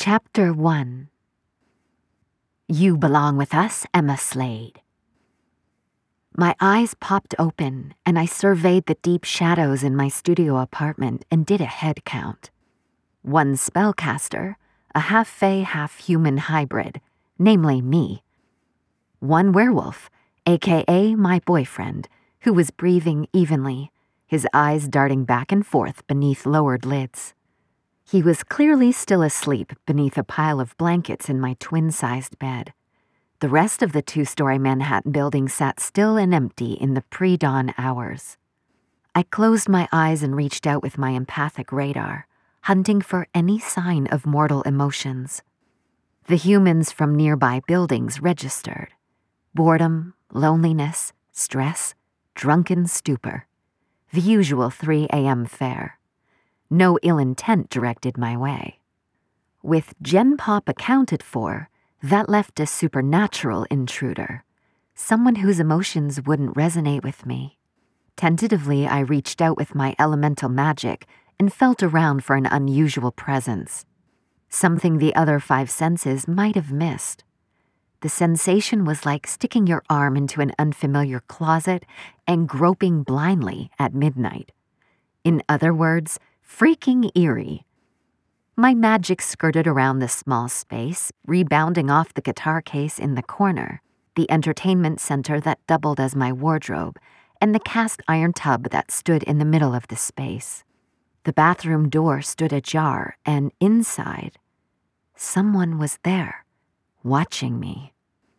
Chapter 1. You belong with us, Emma Slade. My eyes popped open, and I surveyed the deep shadows in my studio apartment and did a head count. One spellcaster, a half-fae, half-human hybrid, namely me. One werewolf, aka my boyfriend, who was breathing evenly, his eyes darting back and forth beneath lowered lids. He was clearly still asleep beneath a pile of blankets in my twin-sized bed. The rest of the two-story Manhattan building sat still and empty in the pre-dawn hours. I closed my eyes and reached out with my empathic radar, hunting for any sign of mortal emotions. The humans from nearby buildings registered. Boredom, loneliness, stress, drunken stupor. The usual 3 a.m. fare. No ill intent directed my way. With Gen Pop accounted for, that left a supernatural intruder, someone whose emotions wouldn't resonate with me. Tentatively, I reached out with my elemental magic and felt around for an unusual presence, something the other 5 senses might have missed. The sensation was like sticking your arm into an unfamiliar closet and groping blindly at midnight. In other words, freaking eerie. My magic skirted around the small space, rebounding off the guitar case in the corner, the entertainment center that doubled as my wardrobe, and the cast iron tub that stood in the middle of the space. The bathroom door stood ajar, and inside, someone was there, watching me.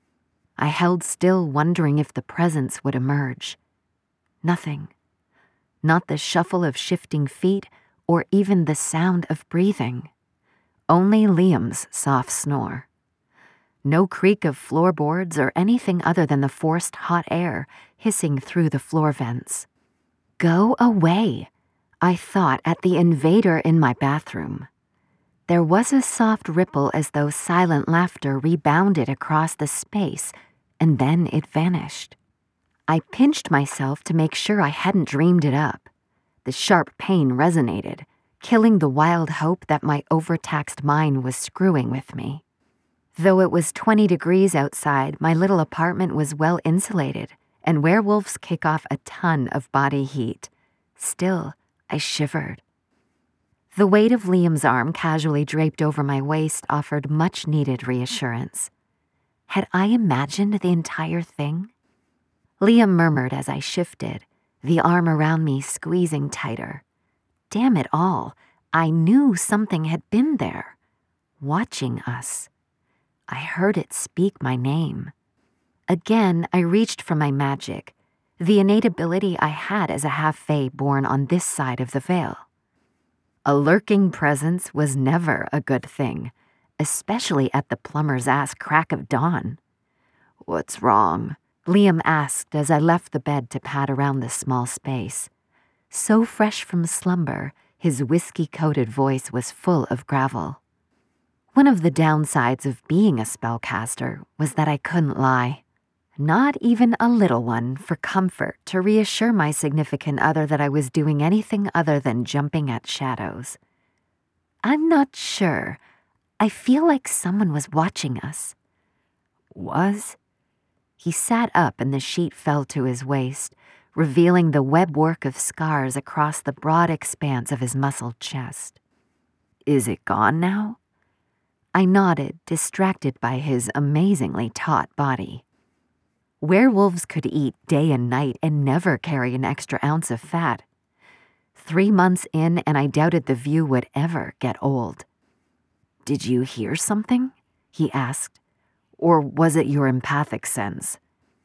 I held still, wondering if the presence would emerge. Nothing. Not the shuffle of shifting feet, or even the sound of breathing. Only Liam's soft snore. No creak of floorboards or anything other than the forced hot air hissing through the floor vents. Go away, I thought at the invader in my bathroom. There was a soft ripple as though silent laughter rebounded across the space, and then it vanished. I pinched myself to make sure I hadn't dreamed it up. The sharp pain resonated, killing the wild hope that my overtaxed mind was screwing with me. Though it was 20 degrees outside, my little apartment was well insulated, and werewolves kick off a ton of body heat. Still, I shivered. The weight of Liam's arm casually draped over my waist offered much-needed reassurance. Had I imagined the entire thing? Liam murmured as I shifted, the arm around me squeezing tighter. Damn it all, I knew something had been there, watching us. I heard it speak my name. Again, I reached for my magic, the innate ability I had as a half-fae born on this side of the veil. A lurking presence was never a good thing, especially at the plumber's ass crack of dawn. "What's wrong?" Liam asked as I left the bed to pad around the small space. So fresh from slumber, his whiskey-coated voice was full of gravel. One of the downsides of being a spellcaster was that I couldn't lie. Not even a little one, for comfort, to reassure my significant other that I was doing anything other than jumping at shadows. I'm not sure. I feel like someone was watching us. Was? He sat up and the sheet fell to his waist, revealing the webwork of scars across the broad expanse of his muscled chest. Is it gone now? I nodded, distracted by his amazingly taut body. Werewolves could eat day and night and never carry an extra ounce of fat. 3 months in, and I doubted the view would ever get old. Did you hear something? He asked. Or was it your empathic sense?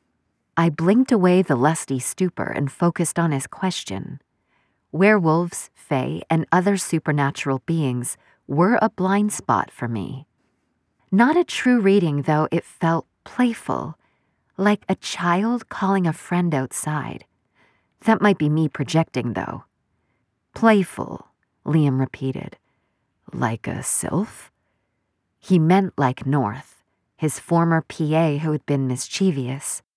I blinked away the lusty stupor and focused on his question. Werewolves, fae, and other supernatural beings were a blind spot for me. Not a true reading, though it felt playful, like a child calling a friend outside. That might be me projecting, though. Playful, Liam repeated. Like a sylph? He meant like North, his former PA who had been mischievous.